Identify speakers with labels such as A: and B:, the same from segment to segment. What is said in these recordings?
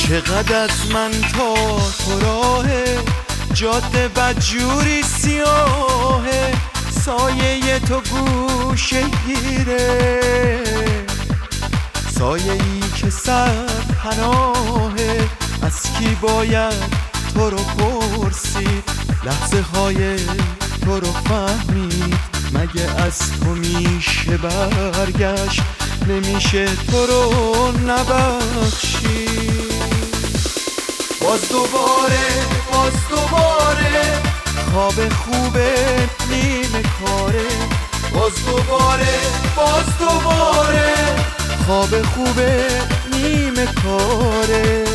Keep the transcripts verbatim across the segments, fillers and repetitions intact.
A: چقدر از من تا تو راهه، جاده بدجوری سیاهه، سایه تو گوشه گیره، سایه ای که سر پناهه. از کی باید تو رو پرسید، لحظه های تو رو فهمید، مگه از تو میشه برگشت، نمیشه تو رو نبخشید. باز دوباره باز دوباره خواب خوبه نیمه کاره، باز دوباره باز دوباره خواب خوبه نیمه کاره.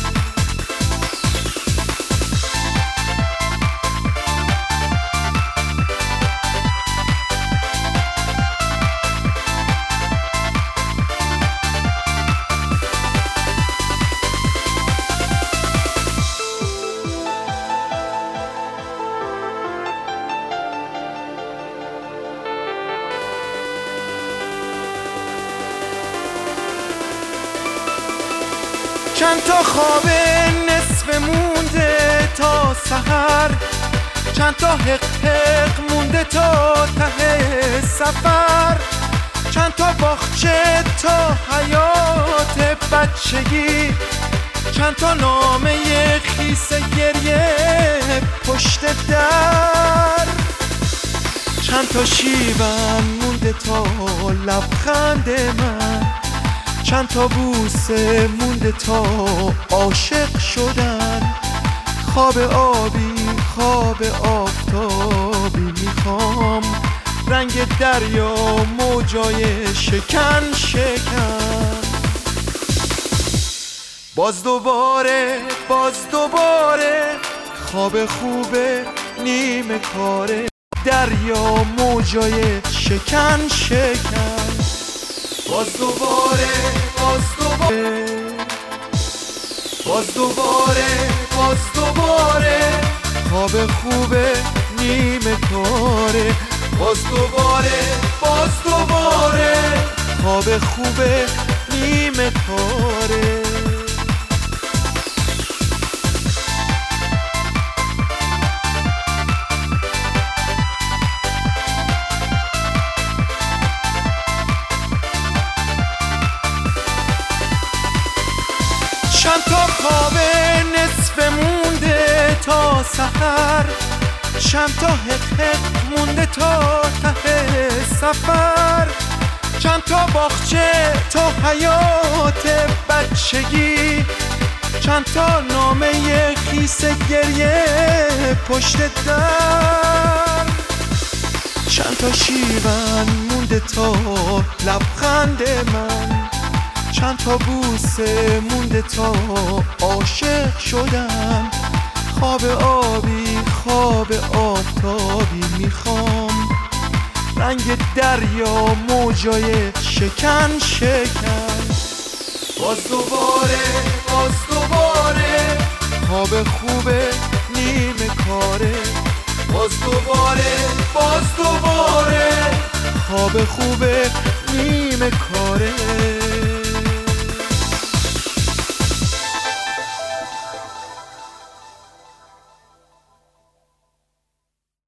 A: چند تا خواب نصف مونده تا سحر، چند تا حق حق مونده تا ته سفر، چند تا باغچه تا حیات بچگی، چند تا نامه خیس گریه پشت در، چند تا شیون مونده تا لبخند من، چند تا بوسه مونده تا عاشق شدن. خواب آبی خواب آفتابی میخوام، رنگ دریا موجای شکن شکن. باز دوباره باز دوباره خواب خوبه نیمه کاره، دریا موجای شکن شکن. باز دوباره باز دوباره باز دوباره باز دوباره خواب خوبه نیمه کاره، باز دوباره باز دوباره خواب خوبه نیمه کاره. چند تا خواب نصف مونده تا سحر، چند تا حق حق مونده تا ته سفر، چند تا باغچه تا حیات بچگی، چند تا نامه خیس گریه پشت در، چند تا شیون مونده تا لبخند من، چند تا بوسه مونده تا عاشق شدم. خواب آبی خواب آفتابی میخوام، رنگ دریا موجای شکن شکن. باز دوباره باز دوباره خواب خوبه نیمه کاره، باز دوباره باز دوباره خواب خوبه نیمه کاره.